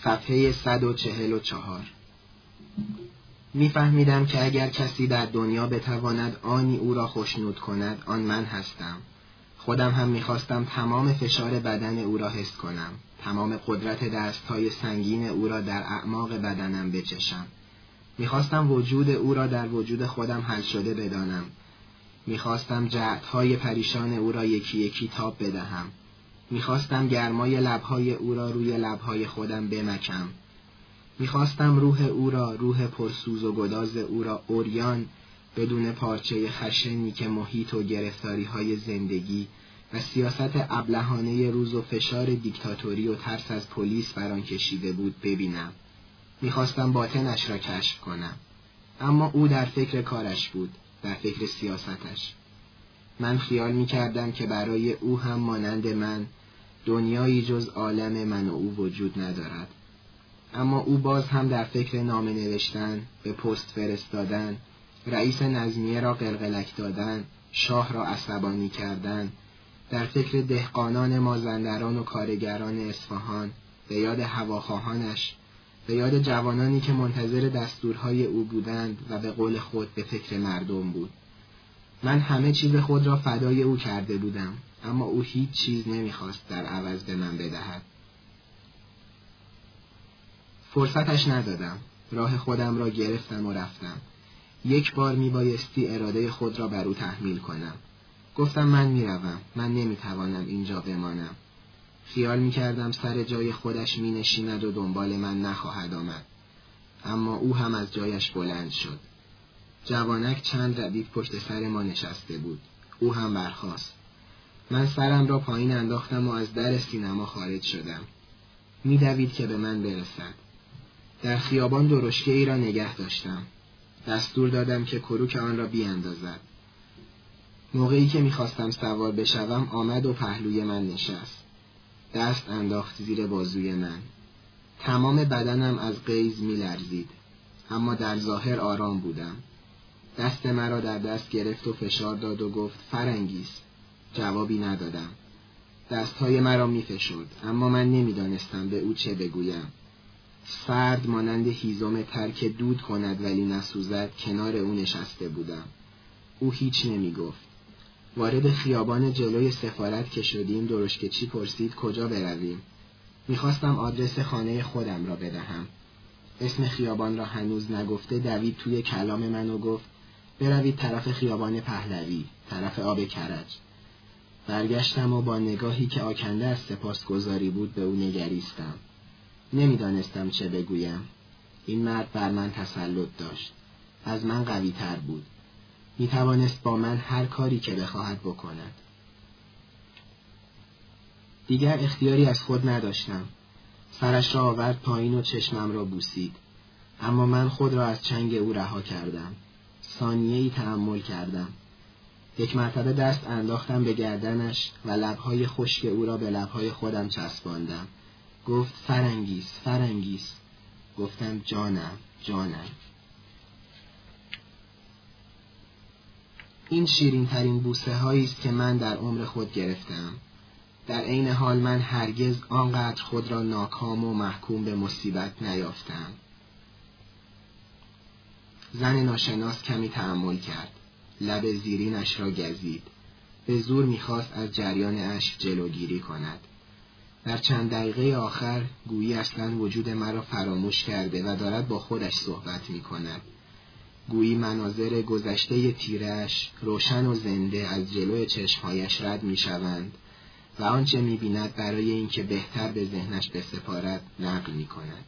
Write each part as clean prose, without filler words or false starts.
صفحه 144. می‌فهمیدم که اگر کسی در دنیا بتواند آنی او را خوشنود کند، آن من هستم. خودم هم می‌خواستم تمام فشار بدن او را حس کنم، تمام قدرت دست‌های سنگین او را در اعماق بدنم بچشم. می‌خواستم وجود او را در وجود خودم حل شده بدانم. می‌خواستم جهت‌های پریشان او را یکی یکی تاب بدهم. می‌خواستم گرمای لب‌های او را روی لب‌های خودم بمکم. می‌خواستم روح او را، روح پرسوز و گداز او را عریان، بدون پارچه خشنی که محیط و گرفتاری‌های زندگی و سیاست ابلهانه روز و فشار دیکتاتوری و ترس از پلیس بر آن کشیده بود ببینم. می‌خواستم باطنش را کشف کنم. اما او در فکر کارش بود، در فکر سیاستش. من خیال می‌کردم که برای او هم مانند من دنیایی جز عالم من و او وجود ندارد. اما او باز هم در فکر نامه نوشتن، به پست فرستادن، رئیس نظمیه را قلقلک دادن، شاه را عصبانی کردن، در فکر دهقانان مازندران و کارگران اصفهان، به یاد هواخواهانش، به یاد جوانانی که منتظر دستورهای او بودند و به قول خود به فکر مردم بود. من همه چیز خود را فدای او کرده بودم، اما او هیچ چیز نمیخواست در عوض به من بدهد. فرصتش ندادم. راه خودم را گرفتم و رفتم. یک بار میبایستی اراده خود را بر او تحمیل کنم. گفتم من میروم. من نمیتوانم اینجا بمانم. خیال میکردم سر جای خودش مینشیند و دنبال من نخواهد آمد. اما او هم از جایش بلند شد. جوانک چند ردیف پشت سر ما نشسته بود. او هم برخاست. من سرم را پایین انداختم و از در سینما خارج شدم. میدوید که به من برسد. در خیابان درشکه ای را نگه داشتم. دستور دادم که کروک آن را بیاندازد. موقعی که میخواستم سوار بشوم آمد و پهلوی من نشست. دست انداخت زیر بازوی من. تمام بدنم از غیظ میلرزید، اما در ظاهر آرام بودم. دست مرا در دست گرفت و فشار داد و گفت فرنگیز. جوابی ندادم. دستهای مرا میفشرد، اما من نمیدانستم به او چه بگویم. سرد مانند هیزم تر که دود کند ولی نسوزد کنار او نشسته بودم. او هیچ نمیگفت. وارد خیابان جلوی سفارت که شدیم درشکه‌چی پرسید کجا برویم. میخواستم آدرس خانه خودم را بدهم. اسم خیابان را هنوز نگفته دوید توی کلام من و گفت بروید طرف خیابان پهلوی، طرف آب کرج. برگشتم و با نگاهی که آکنده از سپاسگزاری بود به او نگریستم. نمیدانستم چه بگویم. این مرد بر من تسلط داشت. از من قوی تر بود. میتوانست با من هر کاری که بخواهد بکند. دیگر اختیاری از خود نداشتم. سرش را آورد پایین و چشمم را بوسید. اما من خود را از چنگ او رها کردم. ثانیه‌ای تأمل کردم. یک مرتبه دست انداختم به گردنش و لبهای خشک او را به لبهای خودم چسباندم. گفت فرنگیز، فرنگیز. گفتم جانم، جانم. این شیرین ترین بوسه هایی است که من در عمر خود گرفتم. در عین حال من هرگز آنقدر خود را ناکام و محکوم به مصیبت نیافتم. زن ناشناس کمی تأمل کرد. لب زیرینش را گزید. به زور میخواست از جریان اشک جلوگیری کند. در چند دقیقه آخر گویی اصلاً وجود مرا فراموش کرده و دارد با خودش صحبت میکند. گویی مناظر گذشته تیره‌اش روشن و زنده از جلوی چشمهایش رد میشوند و آنچه می‌بیند برای اینکه بهتر به ذهنش بسپارد نقل می‌کند.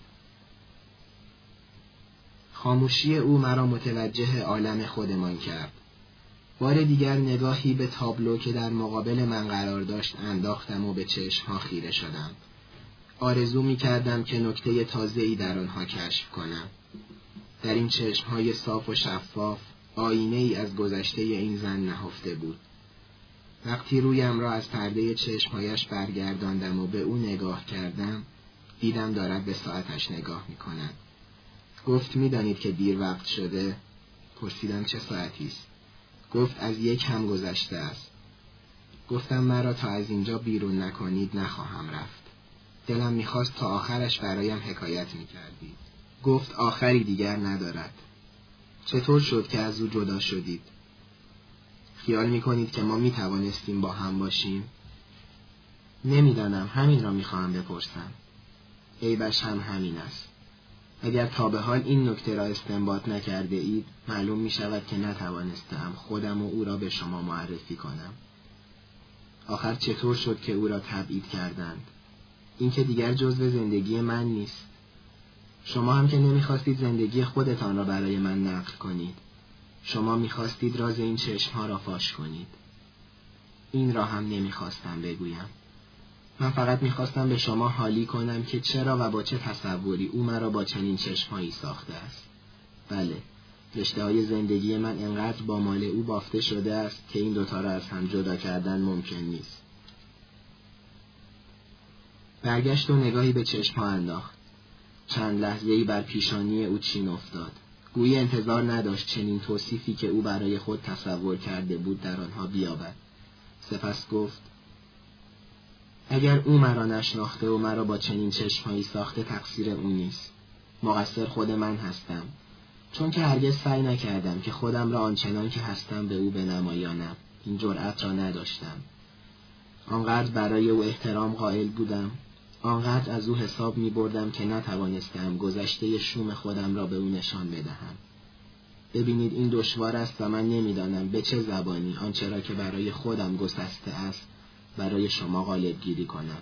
خاموشی او مرا متوجه عالم خودمان کرد. بار دیگر نگاهی به تابلو که در مقابل من قرار داشت انداختم و به چشمها خیره شدم. آرزو می‌کردم که نکته تازه‌ای در آنها کشف کنم. در این چشمهای صاف و شفاف آینه‌ای از گذشته این زن نهفته بود. وقتی رویم را از پرده چشمهایش برگرداندم و به او نگاه کردم، دیدم دارد به ساعتش نگاه می‌کند. گفت می‌دانید که دیر وقت شده؟ پرسیدم چه ساعتی است؟ گفت از 1 هم گذشته است. گفتم مرا تا از اینجا بیرون نکنید نخواهم رفت. دلم میخواست تا آخرش برایم حکایت میکردید. گفت آخری دیگر ندارد. چطور شد که از او جدا شدید؟ خیال میکنید که ما میتوانستیم با هم باشیم؟ نمیدانم، همین را میخواهم بپرسم. عیبش هم همین است. اگر تا به حال این نکته را استنباط نکرده اید، معلوم می شود که نتوانستم خودم و او را به شما معرفی کنم. آخر چطور شد که او را تبعید کردند؟ این که دیگر جزو زندگی من نیست. شما هم که نمیخواستید زندگی خودتان را برای من نقل کنید. شما میخواستید راز این چشمها را فاش کنید. این را هم نمیخواستم بگویم. من فقط میخواستم به شما حالی کنم که چرا و با چه تصوری او مرا با چنین چشمهایی ساخته است. بله، رشته‌های زندگی من انقدر با مال او بافته شده است که این دوتا را از هم جدا کردن ممکن نیست. برگشت و نگاهی به چشمها انداخت. چند لحظه‌ای بر پیشانی او چین افتاد. گویی انتظار نداشت چنین توصیفی که او برای خود تصور کرده بود در آنها بیابد. سپس گفت: اگر او مرا نشناخته و مرا با چنین چشمهایی ساخته، تقصیر او نیست. مقصر خود من هستم، چون که هرگز سعی نکردم که خودم را آنچنان که هستم به او بنمایانم. این جرأت را نداشتم. آنقدر برای او احترام قائل بودم، آنقدر از او حساب می بردم که نتوانستم گذشته شوم خودم را به او نشان بدهم. ببینید، این دشوار است و من نمیدانم به چه زبانی آنچه را که برای خودم گسسته است برای شما غالب گیری کنم.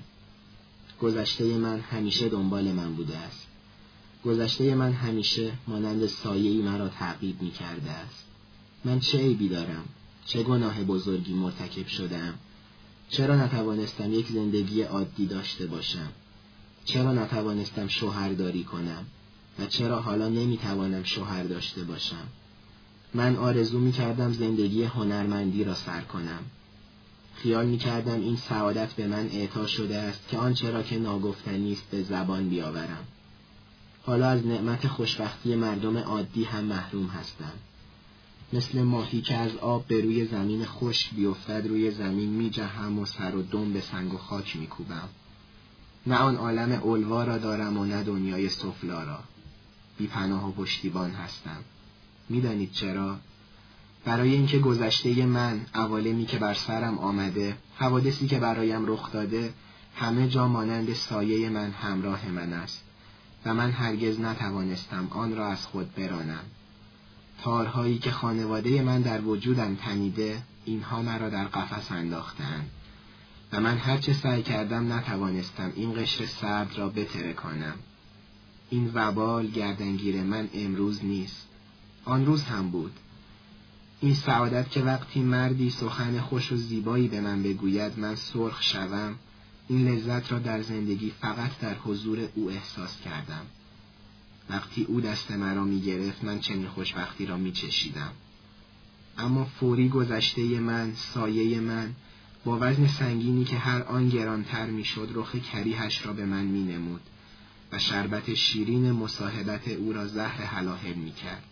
گذشته من همیشه دنبال من بوده است. گذشته من همیشه مانند سایه‌ای مرا تعقیب می کرده است. من چه عیبی دارم؟ چه گناه بزرگی مرتکب شدم؟ چرا نتوانستم یک زندگی عادی داشته باشم؟ چرا نتوانستم شوهرداری کنم؟ و چرا حالا نمیتوانم شوهر داشته باشم؟ من آرزو میکردم زندگی هنرمندی را سر کنم. خیال میکردم این سعادت به من اعطا شده است که آنچه را که ناگفتنی است به زبان بیاورم. حالا از نعمت خوشبختی مردم عادی هم محروم هستم. مثل ماهی که از آب به روی زمین خشک بیفتد روی زمین میجهم و سر و دم به سنگ و خاک میکوبم. نه آن عالم علوا را دارم و نه دنیای سفلا را. بی پناه و پشتیبان هستم. میدانید چرا؟ برای اینکه گذشته من، عوالمی که بر سرم آمده، حوادثی که برایم رخ داده، همه جا مانند سایه من همراه من است و من هرگز نتوانستم آن را از خود برانم. تارهایی که خانواده من در وجودم تنیده، اینها مرا در قفس انداختند و من هرچه سعی کردم نتوانستم این قشر سرد را بترکانم. این وبال گردنگیر من امروز نیست، آن روز هم بود. این سعادت که وقتی مردی سخن خوش و زیبایی به من بگوید من سرخ شوم، این لذت را در زندگی فقط در حضور او احساس کردم. وقتی او دست مرا می گرفت من چنین خوشبختی را می چشیدم. اما فوری گذشته من، سایه من، با وزن سنگینی که هر آن گرانتر می شد رخ کریهش را به من می نمود و شربت شیرین مصاحبت او را زهر هلاهل می کرد.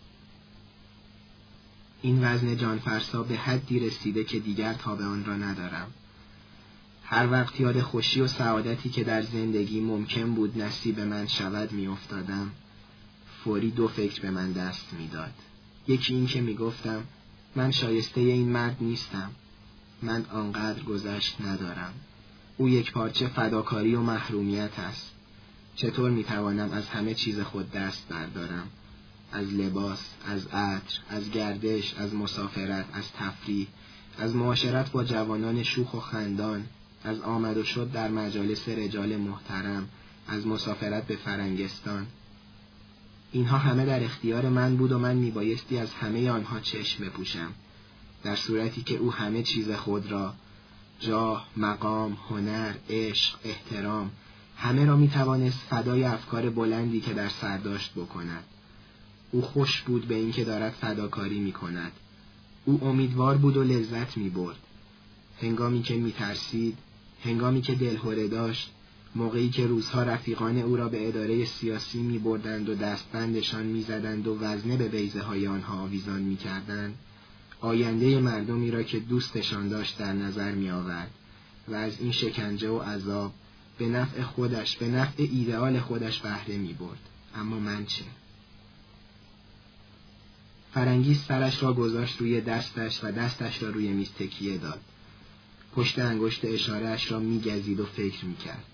این وزن جانفرسا به حدی رسیده که دیگر تاب آن را ندارم. هر وقت یاد خوشی و سعادتی که در زندگی ممکن بود نصیب من شود می افتادم، فوری دو فکر به من دست می داد. یکی این که می گفتم من شایسته این مرد نیستم. من آنقدر گذشت ندارم. او یک پارچه فداکاری و محرومیت است. چطور می توانم از همه چیز خود دست بردارم؟ از لباس، از عطر، از گردش، از مسافرت، از تفریح، از معاشرت با جوانان شوخ و خندان، از آمد و شد در مجالس رجال محترم، از مسافرت به فرنگستان. اینها همه در اختیار من بود و من میبایستی از همه آنها چشم بپوشم، در صورتی که او همه چیز خود را، جاه، مقام، هنر، عشق، احترام، همه را میتوانست فدای افکار بلندی که در سر داشت بکند. او خوش بود به این که دارد فداکاری میکند. او امیدوار بود و لذت میبرد. هنگامی که میترسید، هنگامی که دلهره داشت، موقعی که روزها رفیقان او را به اداره سیاسی میبردند و دستبندشان میزدند و وزنه به بیضه های آنها آویزان میکردند، آینده مردمی را که دوستشان داشت در نظر میآورد و از این شکنجه و عذاب به نفع خودش، به نفع ایدئال خودش بهره می برد. اما من چه؟ فرنگی سرش را گذاشت روی دستش و دستش را روی میز تکیه داد. پشت انگشت اشاره‌اش را می‌گزید و فکر می‌کرد.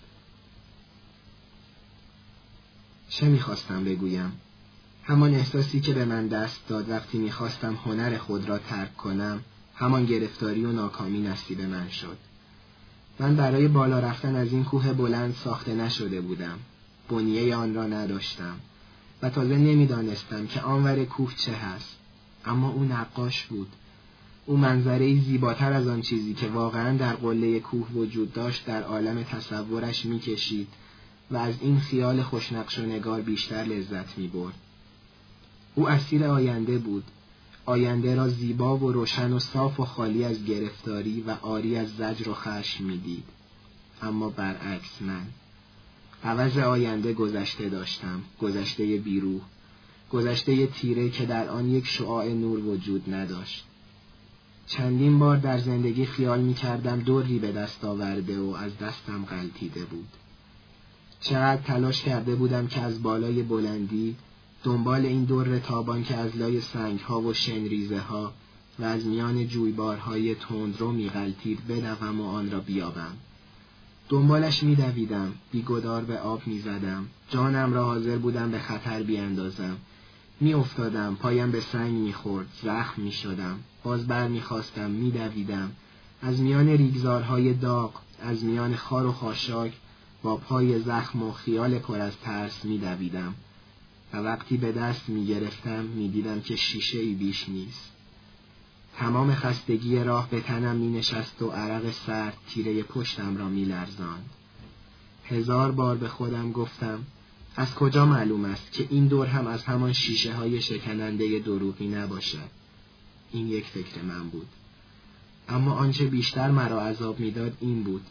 چه می‌خواستم بگویم؟ همان احساسی که به من دست داد وقتی می‌خواستم هنر خود را ترک کنم، همان گرفتاری و ناکامی نصیب من شد. من برای بالا رفتن از این کوه بلند ساخته نشده بودم. بنیه آن را نداشتم و تازه نمی‌دانستم که آنور کوه چه هست. اما او نقاش بود. او منظره‌ای زیباتر از آن چیزی که واقعاً در قله کوه وجود داشت در عالم تصورش می‌کشید و از این خیال خوشنقش و نگار بیشتر لذت می‌برد. او اسیر آینده بود، آینده را زیبا و روشن و صاف و خالی از گرفتاری و عاری از زجر و خشم می‌دید. اما برعکس من عوض آینده گذشته داشتم، گذشته بیروح، گذشته تیره که در آن یک شعاع نور وجود نداشت. چندین بار در زندگی خیال می‌کردم دوری به دست آورده و از دستم غلطیده بود. چقدر تلاش کرده بودم که از بالای بلندی دنبال این دور تابان که از لای سنگ‌ها و شنریزه‌ها و از میان جویبارهای تندرو می‌غلتید بدوم و آن را بیابم. دنبالش می‌دویدم، بی‌گدار به آب می‌زدم، جانم را حاضر بودم به خطر بیاندازم. می‌افتادم، پایم به سنگ می‌خورد، زخم می‌شدم، باز برمی‌خواستم، می‌دویدم، از میان ریگزارهای داغ، از میان خار و خاشاک، با پای زخم و خیال پر از ترس می‌دویدم و وقتی به دست می‌گرفتم می‌دیدم که شیشه‌ای بیش نیست. تمام خستگی راه به تنم می‌نشست و عرق سرد تیره پشتم را می‌لرزاند. 1000 بار به خودم گفتم از کجا معلوم است که این دور هم از همان شیشه‌های شکننده دروغی نباشد؟ این یک فکر من بود. اما آنچه بیشتر مرا عذاب می‌داد این بود: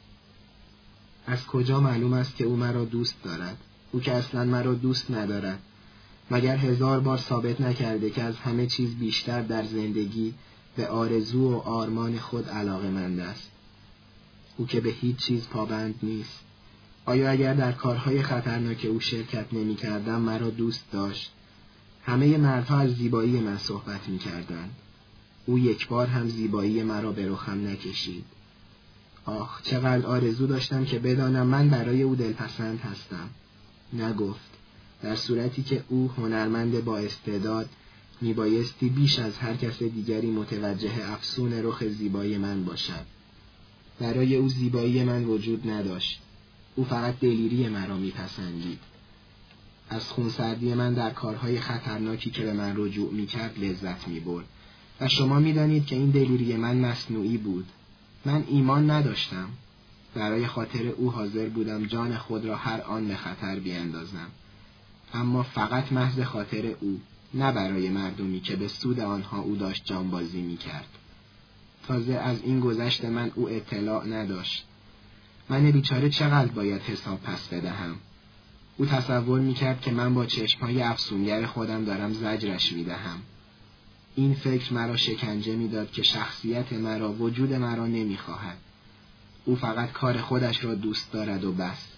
از کجا معلوم است که او مرا دوست دارد؟ او که اصلاً مرا دوست ندارد. مگر 1000 بار ثابت نکرده که از همه چیز بیشتر در زندگی به آرزو و آرمان خود علاقه‌مند است؟ او که به هیچ چیز پابند نیست. آیا اگر در کارهای خطرناک او شرکت نمی‌کردم مرا دوست داشت؟ همه مردها از زیبایی من صحبت می‌کردند. او یک بار هم زیبایی مرا به رخم نکشید. آخ، چقدر آرزو داشتم که بدانم من برای او دلپسند هستم. نگفت. در صورتی که او هنرمند با استعداد میبایستی بیش از هر کس دیگری متوجه افسون رخ زیبایی من باشد. برای او زیبایی من وجود نداشت. او فقط دلیری مرا میپسندید. از خونسردی من در کارهای خطرناکی که به من رجوع میکرد لذت میبرد. و شما میدانید که این دلیری من مصنوعی بود. من ایمان نداشتم. برای خاطر او حاضر بودم جان خود را هر آن به خطر بیاندازم. اما فقط محض خاطر او، نه برای مردمی که به سود آنها او داشت جانبازی میکرد. تازه از این گذشت من او اطلاع نداشت. من بیچاره چقدر باید حساب پس بدهم؟ او تصور میکرد که من با چشمهای افسونگر خودم دارم زجرش میدهم. این فکر مرا شکنجه میداد که شخصیت مرا، وجود مرا نمیخواهد. او فقط کار خودش را دوست دارد و بس.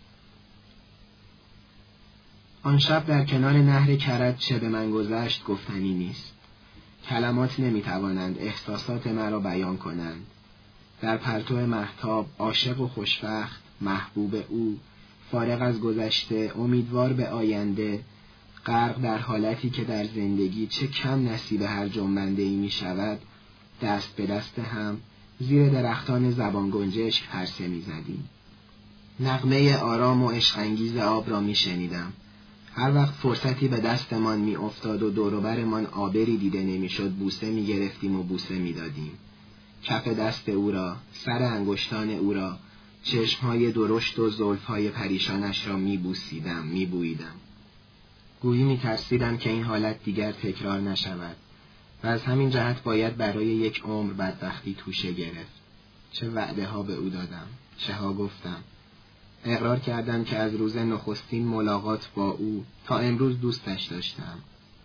آن شب در کنار نهر کرج چه به من گذشت گفتنی نیست. کلمات نمیتوانند احساسات مرا بیان کنند. در پرتو مهتاب، عاشق و خوشبخت، محبوب او، فارغ از گذشته، امیدوار به آینده، غرق در حالتی که در زندگی چه کم نصیب هر جنبنده‌ای می شود، دست به دست هم زیر درختان زبان گنجشک پرسه می زدیم. نغمه آرام و عشق‌انگیز آب را می شنیدم. هر وقت فرصتی به دستمان می افتاد و دوروبرمان آبری دیده نمی شد بوسه می گرفتیم و بوسه می دادیم. کف دست او را، سر انگشتان او را، چشمهای درشت و زلفهای پریشانش را می بوسیدم، می بوییدم. گویی می ترسیدم که این حالت دیگر تکرار نشود و از همین جهت باید برای یک عمر بدبختی توشه گرفت. چه وعده ها به او دادم، چه ها گفتم. اقرار کردم که از روز نخستین ملاقات با او تا امروز دوستش داشتم.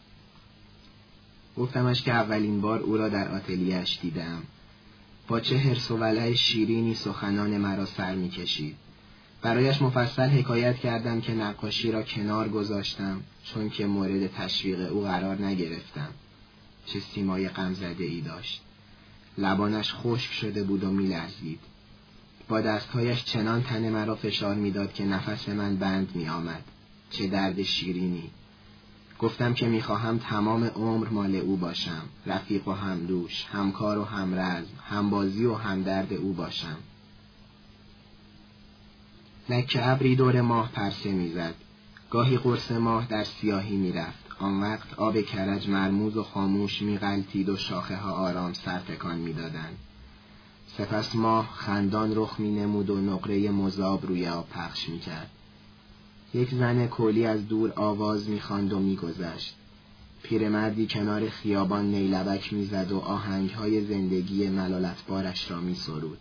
گفتمش که اولین بار او را در آتلیه‌اش دیدم. با چه حرص و ولع شیرینی سخنان مرا سر می کشید. برایش مفصل حکایت کردم که نقاشی را کنار گذاشتم چون که مورد تشویق او قرار نگرفتم. چه سیمای غمزده ای داشت. لبانش خشک شده بود و می‌لرزید. با دستهایش چنان تن مرا فشار می‌داد که نفس من بند می‌آمد. چه درد شیرینی. گفتم که می‌خواهم تمام عمر مال او باشم، رفیق و همدوش، همکار و همرزم، همبازی و همدرد او باشم. لکه ابری دور ماه پرسه می‌زد. گاهی قرص ماه در سیاهی می‌رفت. آن وقت آب کرج مرموز و خاموش می‌غلتید و شاخه‌ها آرام سر تکان می‌دادند. سپس ماه خندان رخ می‌نمود و نقره مذاب روی آب پخش می‌کرد. یک زن کولی از دور آواز می‌خواند و می‌گذشت. پیرمردی کنار خیابان نیلبک می‌زد و آهنگ‌های زندگی ملالتبارش را می‌سرود.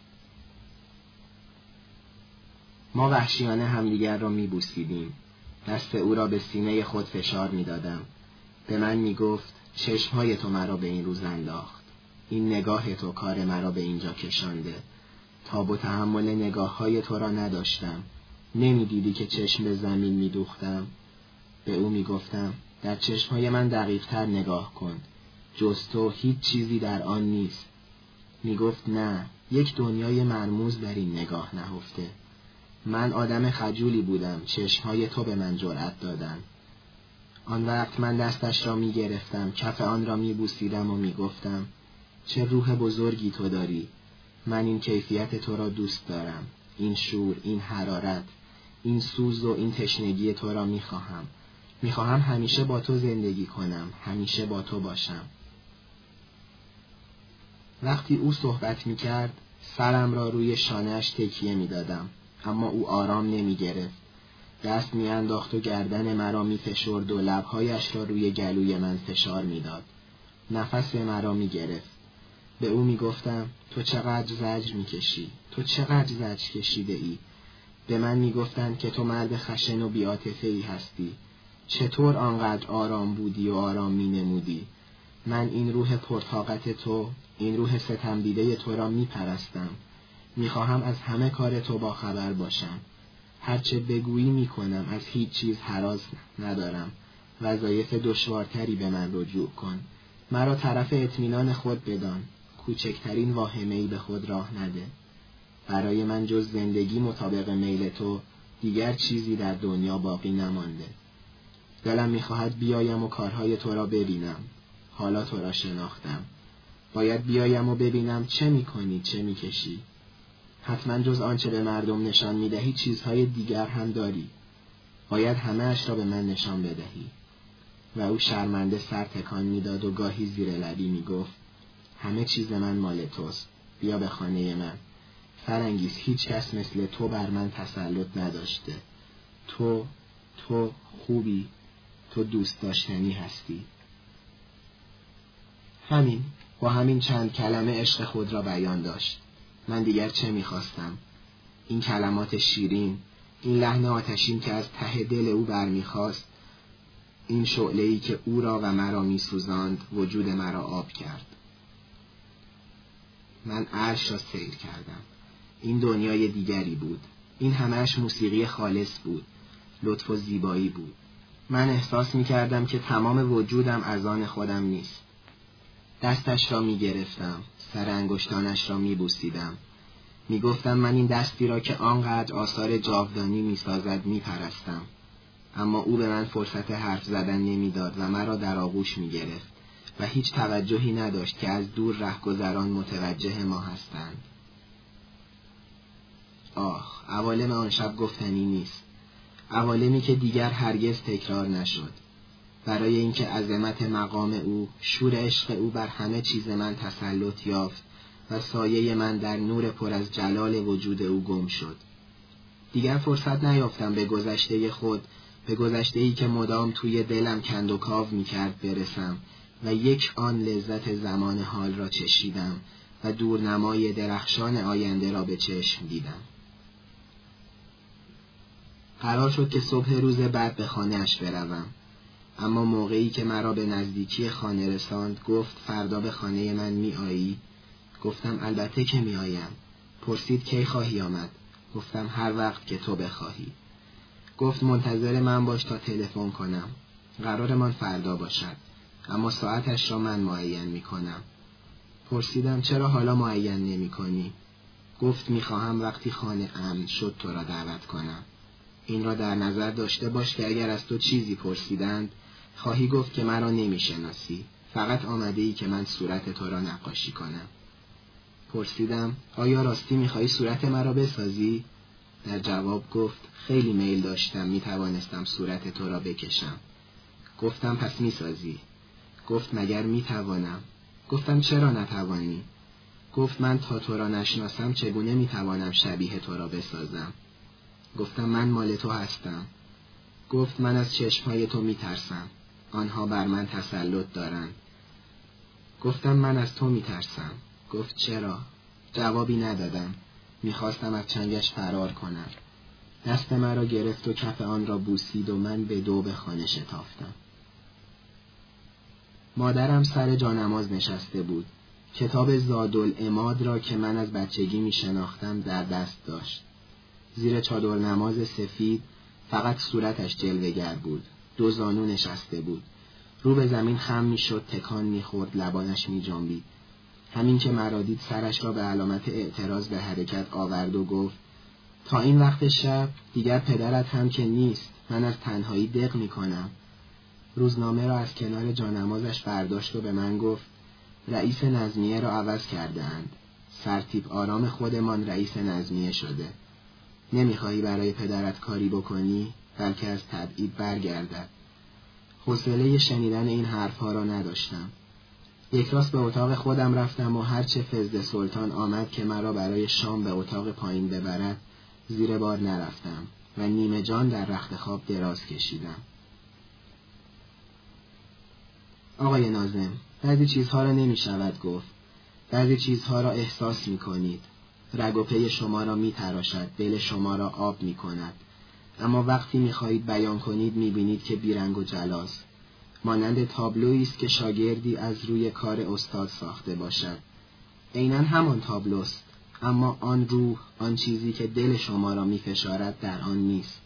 ما وحشیانه همدیگر را می‌بوسیدیم. دست او را به سینه خود فشار می‌دادم. به من می‌گفت چشم‌های تو مرا به این روز انداخت. این نگاه تو کار مرا به اینجا کشانده. تاب و تحمل نگاه‌های تو را نداشتم. نمی‌دیدی که چشم به زمین می‌دوختم؟ به او می‌گفتم در چشم‌های من دقیق‌تر نگاه کن. جز تو هیچ چیزی در آن نیست. می‌گفت نه، یک دنیای مرموز در این نگاه نهفته. من آدم خجولی بودم، چشم‌های تو به من جرأت دادن. آن وقت من دستش را می‌گرفتم، کف آن را می‌بوسیدم و می‌گفتم چه روح بزرگی تو داری. من این کیفیت تو را دوست دارم. این شور، این حرارت، این سوز و این تشنگی تو را می‌خواهم. می‌خواهم همیشه با تو زندگی کنم، همیشه با تو باشم. وقتی او صحبت می‌کرد، سرم را روی شانه‌اش تکیه می‌دادم، اما او آرام نمی‌گرفت. دست می‌انداخت و گردن مرا می‌فشرد و لب‌هایش را روی گلوی من فشار می‌داد. نفس مرا می‌گرفت. به او می‌گفتم تو چقدر زجر می‌کشی، تو چقدر زجر کشیده ای. به من می‌گفتند که تو مرد خشن و بی‌عاطفه‌ای هستی. چطور آنقدر آرام بودی و آرام می‌نمودی؟ من این روح پرطاقت تو، این روح ستم دیده تو را می‌پرستم. می‌خواهم از همه کار تو با خبر باشم. هرچه بگویی می‌کنم، از هیچ چیز هراس ندارم. وظایف دشوارتری به من رجوع کن. مرا طرف اطمینان خود بدان. کوچکترین واهمه‌ای به خود راه نده. برای من جز زندگی مطابق میل تو دیگر چیزی در دنیا باقی نمانده. دلم می‌خواهد بیایم و کارهای تو را ببینم. حالا تو را شناختم. باید بیایم و ببینم چه می‌کنی، چه می‌کشی. حتما جز آنچه به مردم نشان می‌دهی چیزهای دیگر هم داری. باید همه اش را به من نشان بدهی. و او شرمنده سر تکان می‌داد و گاهی زیر لبی می‌گفت همه چیز من مال توست. بیا به خانه من. فرانگیز هیچ کس مثل تو بر من تسلط نداشته. تو خوبی. تو دوست داشتنی هستی. همین. با همین چند کلمه عشق خود را بیان داشت. من دیگر چه می‌خواستم؟ این کلمات شیرین، این لحن آتشین که از ته دل او برمیخواست، این شعله‌ای که او را و مرا می‌سوزاند، وجود مرا آب کرد. من عرش را سیر کردم. این دنیای دیگری بود. این همه‌اش موسیقی خالص بود. لطف و زیبایی بود. من احساس می‌کردم که تمام وجودم از آن خودم نیست. دستش را می‌گرفتم، سر انگشتانش را می‌بوسیدم. می‌گفتم من این دستی را که آنقدر آثار جاودانی می‌سازد می‌پرستم. اما او به من فرصت حرف زدن نمی‌داد و مرا در آغوش می‌گرفت و هیچ توجهی نداشت که از دور رهگذران متوجه ما هستند. آخ، عوالم آن شب گفتنی نیست. عوالمی که دیگر هرگز تکرار نشد. برای اینکه عظمت مقام او، شور عشق او بر همه چیز من تسلط یافت و سایه من در نور پر از جلال وجود او گم شد. دیگر فرصت نیافتم به گذشته خود، به گذشته‌ای که مدام توی دلم کند و کاو می‌کرد برسم و یک آن لذت زمان حال را چشیدم و دورنمای درخشان آینده را به چشم دیدم. قرار شد که صبح روز بعد به خانه‌اش بروم. اما موقعی که مرا به نزدیکی خانه رساند گفت فردا به خانه من می آیی؟ گفتم البته که می آیم. پرسید کی خواهی آمد؟ گفتم هر وقت که تو بخواهی. گفت منتظر من باش تا تلفن کنم. قرارمان فردا باشد، اما ساعتش را من معین میکنم. پرسیدم چرا حالا معین نمی‌کنی؟ گفت میخواهم وقتی خانه امن شد تو را دعوت کنم. این را در نظر داشته باش که اگر از تو چیزی پرسیدند خواهی گفت که مرا نمیشناسی، فقط آمده ای که من صورت تو را نقاشی کنم. پرسیدم آیا راستی میخواهی صورت مرا بسازی؟ در جواب گفت خیلی میل داشتم میتوانستم صورت تو را بکشم. گفتم پس میسازی؟ گفت مگر میتوانم؟ گفتم چرا نتوانی؟ گفت من تا تو را نشناسم چگونه میتوانم شبیه تو را بسازم؟ گفتم من مال تو هستم. گفت من از چشمهای تو میترسم، آنها بر من تسلط دارند. گفتم من از تو میترسم. گفت چرا؟ جوابی ندادم. میخواستم از چنگش فرار کنم. دست مرا گرفت و کف آن را بوسید و من به دو به خانه شتافتم. مادرم سر جانماز نشسته بود. کتاب زادالعماد را که من از بچگی می شناختم در دست داشت. زیر چادر نماز سفید فقط صورتش جلوه‌گر بود. دو زانو نشسته بود. رو به زمین خم می شد، تکان می خورد، لبانش می جنبید. همین که مرا دید سرش را به علامت اعتراض به حرکت آورد و گفت تا این وقت شب دیگر پدرت هم که نیست، من از تنهایی دق می کنم. روزنامه را از کنار جانمازش برداشت و به من گفت رئیس نظمیه را عوض کرده اند. سرتیپ آرام خودمان رئیس نظمیه شده. نمیخواهی برای پدرت کاری بکنی، بلکه از تبعید برگردد. حوصله شنیدن این حرفها را نداشتم. یک راست به اتاق خودم رفتم و هرچه فزد سلطان آمد که مرا برای شام به اتاق پایین ببرد زیر بار نرفتم و نیمه جان در رخت خواب دراز کشیدم. آقای ناظم، بعضی چیزها را نمی شود گفت. بعضی چیزها را احساس می کنید. رگ و پی شما را می تراشد، دل شما را آب می کند. اما وقتی می خواهید بیان کنید می بینید که بیرنگ و جلاست. مانند تابلویی است که شاگردی از روی کار استاد ساخته باشد. عیناً همان تابلوست، اما آن روح، آن چیزی که دل شما را می فشارد در آن نیست.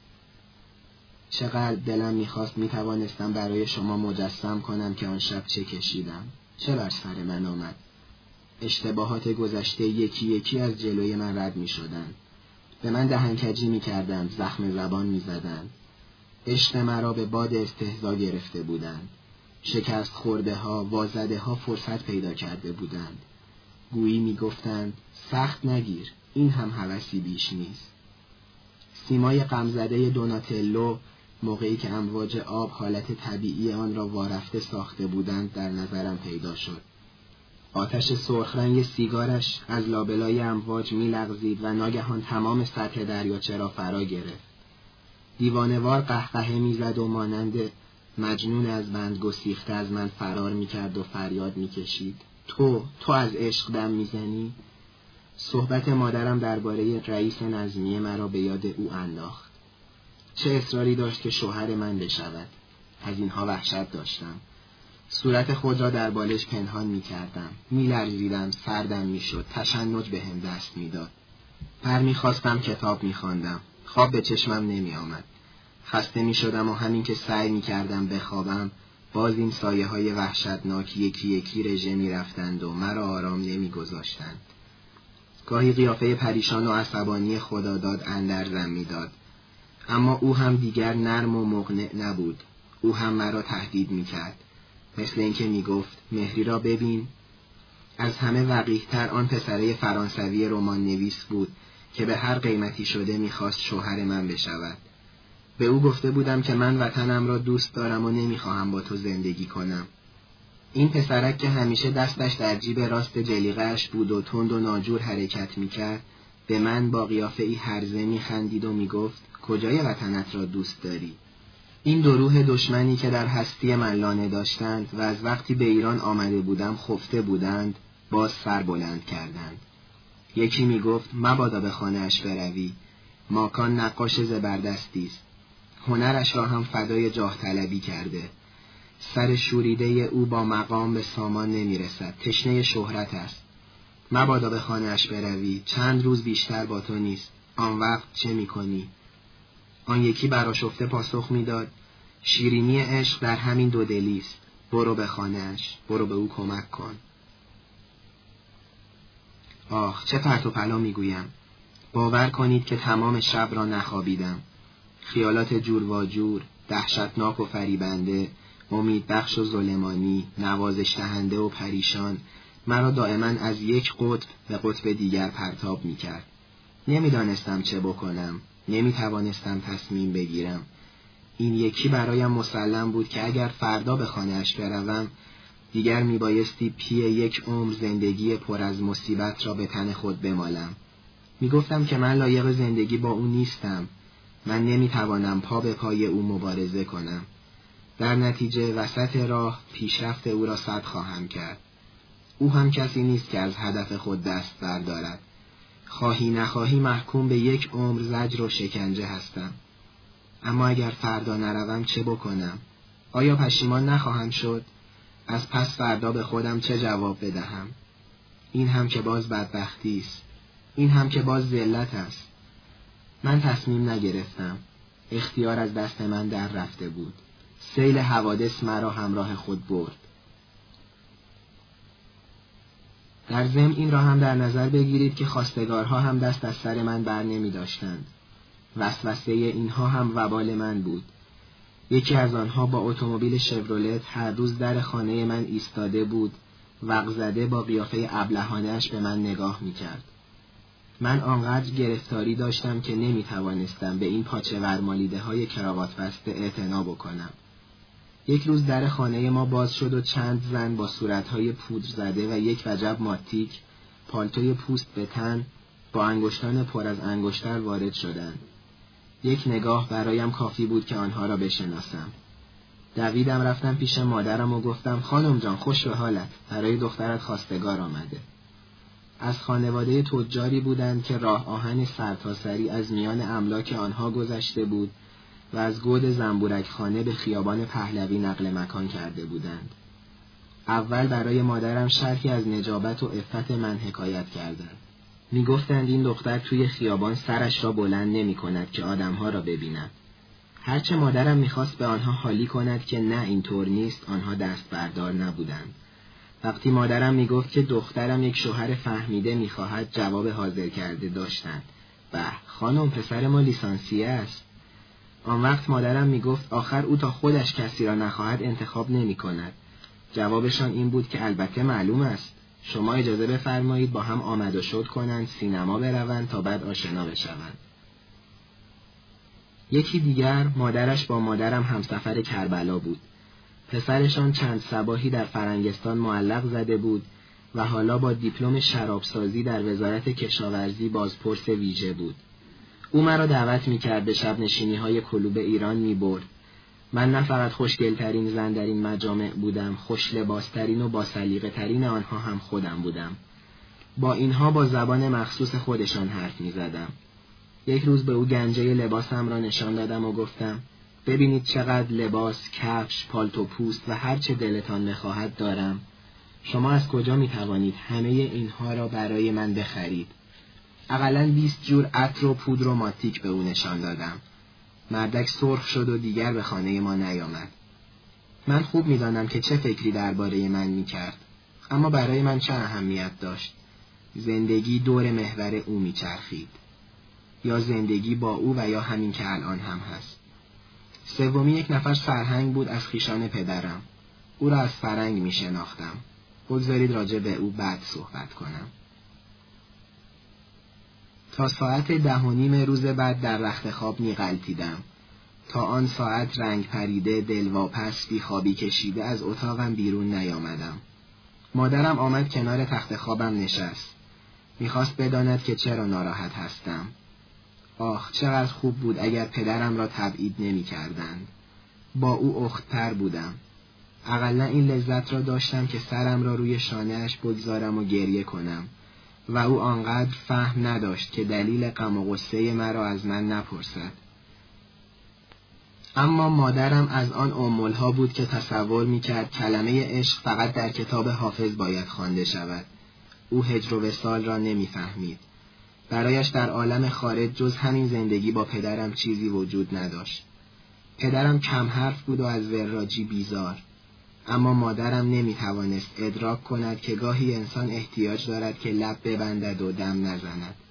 چقدر دلم می‌خواست می‌توانستم برای شما مجسم کنم که آن شب چه کشیدم، چه بر سر من آمد. اشتباهات گذشته یکی یکی از جلوی من رد می‌شدند. به من دهنکجی می‌کردند، زخم زبان می‌زدند. عشق مرا به باد استهزا گرفته بودند. شکست خورده‌ها، وازده‌ها فرصت پیدا کرده بودند. گویی می‌گفتند سخت نگیر، این هم هوسی بیش نیست. سیمای غمزده دوناتلو موقعی که امواج آب حالت طبیعی آن را وارفته ساخته بودند در نظرم پیدا شد. آتش سرخ رنگ سیگارش از لابلای امواج می‌لغزید و ناگهان تمام سطح دریاچه را فرا گرفت. دیوانه‌وار قهقهه می‌زد و مانند مجنون از بند گسیخته از من فرار می‌کرد و فریاد می‌کشید تو از عشق دم می‌زنی؟ صحبت مادرم درباره رئیس نظمیه مرا به یاد او انداخت. چه اصراری داشت که شوهر من بشود. از اینها وحشت داشتم. صورت خود را در بالش پنهان می کردم. می لرزیدم، سردم می شد، تشنج به هم دست می داد. می خواستم کتاب می خواندم. خواب به چشمم نمی آمد. خسته می شدم و همین که سعی می کردم بخوابم باز این سایه های وحشتناک یکی یکی رژه می رفتند و مرا آرام نمی گذاشتند. گاهی قیافه پریشان و عصبانی خداداد اندرزم می داد. اما او هم دیگر نرم و مقنع نبود. او هم مرا تهدید می کرد. مثل اینکه می گفت مهری را ببین. از همه وقیح‌تر آن پسره فرانسوی رمان نویس بود که به هر قیمتی شده می خواست شوهر من بشود. به او گفته بودم که من وطنم را دوست دارم و نمی خواهم با تو زندگی کنم. این پسرک که همیشه دستش در جیب راست جلیقه‌اش بود و تند و ناجور حرکت می کرد به من با قیافه‌ای هرزه می خندید و می گفت کجای وطنت را دوست داری؟ این دو روح دشمنی که در هستی من لانه داشتند و از وقتی به ایران آمده بودم خفته بودند باز سر بلند کردند. یکی می گفت مبادا به خانه اش بروی. ماکان نقاش زبردستی است. هنرش را هم فدای جاه طلبی کرده. سر شوریده او با مقام به سامان نمی رسد. تشنه شهرت است. مبادا به خانه اش بروی. چند روز بیشتر با تو نیست. آن وقت چه می‌کنی؟ آن یکی برآشفته پاسخ می‌داد: شیرینی عشق در همین دودلی است. برو به خانه‌اش، برو به او کمک کن. آخ، چه پرت و پلا می‌گویم. باور کنید که تمام شب را نخوابیدم. خیالات جور و جور، دهشتناک و فریبنده، امیدبخش و ظلمانی، نوازش دهنده و پریشان، مرا دائما از یک قطب به قطب دیگر پرتاب می‌کرد. نمی‌دانستم چه بکنم، نمی‌توانستم تصمیم بگیرم. این یکی برایم مسلم بود که اگر فردا به خانه‌اش بروم، دیگر میبایستی پی یک عمر زندگی پر از مصیبت را به تن خود بمالم. میگفتم که من لایق زندگی با او نیستم. من نمیتوانم پا به پای او مبارزه کنم. در نتیجه وسط راه پیشرفت او را سد خواهم کرد. او هم کسی نیست که از هدف خود دست بردارد. خواهی نخواهی محکوم به یک عمر زجر و شکنجه هستم. اما اگر فردا نروم چه بکنم؟ آیا پشیمان نخواهم شد؟ از پس فردا به خودم چه جواب بدهم؟ این هم که باز بدبختی است. این هم که باز ذلت است. من تصمیم نگرفتم. اختیار از دست من در رفته بود. سیل حوادث مرا همراه خود برد. در ضمن این را هم در نظر بگیرید که خواستگارها هم دست از سر من بر نمی داشتند. وسوسه اینها هم وبال من بود. یکی از آنها با اتومبیل شورولت هر روز در خانه من ایستاده بود، وغزده با قیافه ابلهانه‌اش به من نگاه می‌کرد. من آنقدر گرفتاری داشتم که نمی‌توانستم به این پاچه ورمالیده‌های کراوات بسته اعتنا بکنم. یک روز در خانه ما باز شد و چند زن با صورت‌های پودر زده و یک وجب ماتیک، پالتوی پوست به تن، با انگشتان پر از انگشتر وارد شدند. یک نگاه برایم کافی بود که آنها را بشناسم. دویدم رفتم پیش مادرم و گفتم: خانم جان، خوش به حالت، برای دخترت خواستگار آمده. از خانواده تجاری بودند که راه آهن سرتاسری از میان املاک آنها گذشته بود و از گود زنبورک خانه به خیابان پهلوی نقل مکان کرده بودند. اول برای مادرم شرحی از نجابت و عفت من حکایت کردند. می گفتند این دختر توی خیابان سرش را بلند نمی کند که آدمها را ببیند. هرچه مادرم می خواست به آنها حالی کند که نه اینطور نیست، آنها دست بردار نبودند. وقتی مادرم می گفت که دخترم یک شوهر فهمیده می خواهد، جواب حاضر کرده داشتند: به خانم، پسر ما لیسانسیه است. آن وقت مادرم می گفت آخر او تا خودش کسی را نخواهد انتخاب نمی کند. جوابشان این بود که البته معلوم است. شما اجازه بفرمایید با هم آمد و شد کنند، سینما بروند تا بعد آشنا بشوند. یکی دیگر مادرش با مادرم همسفر کربلا بود. پسرشان چند صباحی در فرنگستان معلق زده بود و حالا با دیپلم شرابسازی در وزارت کشاورزی بازپرس ویژه بود. او مرا دعوت می‌کرد، به شب نشینی‌های کلوب ایران می‌برد. من نه فقط خوشگل‌ترین زن در این مجامع بودم، خوش لباس‌ترین و با سلیقه‌ترین آنها هم خودم بودم. با اینها با زبان مخصوص خودشان حرف می‌زدم. یک روز به او گنجه لباسم را نشان دادم و گفتم: ببینید چقدر لباس، کفش، پالتو پوست و هر چه دلتان بخواهد دارم. شما از کجا می‌توانید همه اینها را برای من بخرید؟ اقلاً 20 جور عطر و پودر و ماتیک به او نشان دادم. مردک سرخ شد و دیگر به خانه ما نیامد. من خوب می‌دانم که چه فکری درباره من می‌کرد، اما برای من چه اهمیت داشت؟ زندگی دور محور او می‌چرخید. یا زندگی با او و یا همین که الان هم هست. سومی یک نفر سرهنگ بود از خویشان پدرم. او را از فرنگ می‌شناختم. بگذارید راجع به او بعد صحبت کنم. تا ساعت 10:30 روز بعد در رخت خواب می‌غلتیدم. تا آن ساعت رنگ پریده، دلواپس، بیخوابی کشیده از اتاقم بیرون نیامدم. مادرم آمد کنار تخت خوابم نشست. می‌خواست بداند که چرا ناراحت هستم. آخ، چقدر خوب بود اگر پدرم را تبعید نمی‌کردند. با او اخت‌تر بودم. اقلا این لذت را داشتم که سرم را روی شانه‌اش بگذارم و گریه کنم و او آنقدر فهم نداشت که دلیل غم و غصه مرا از من نپرسد. اما مادرم از آن ام‌الها بود که تصور می‌کرد کلمه عشق فقط در کتاب حافظ باید خوانده شود. او هجر و وصال را نمی‌فهمید. برایش در عالم خارج جز همین زندگی با پدرم چیزی وجود نداشت. پدرم کم حرف بود و از وراجی بیزار، اما مادرم نمیتوانست ادراک کند که گاهی انسان احتیاج دارد که لب ببندد و دم نزند.